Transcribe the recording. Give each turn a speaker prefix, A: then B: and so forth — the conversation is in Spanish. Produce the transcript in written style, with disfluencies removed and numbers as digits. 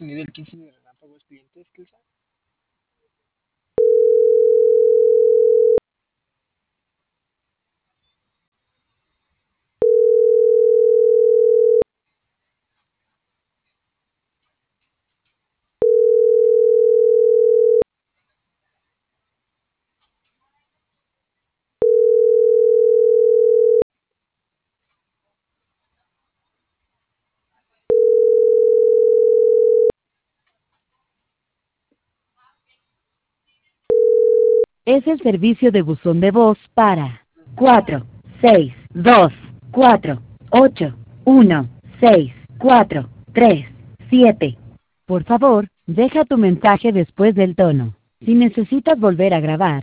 A: tenido el 15 de relámpagos clientes, Kelsa?
B: Es el servicio de buzón de voz para 462-481-643-7. Por favor, deja tu mensaje después del tono. Si necesitas volver a grabar,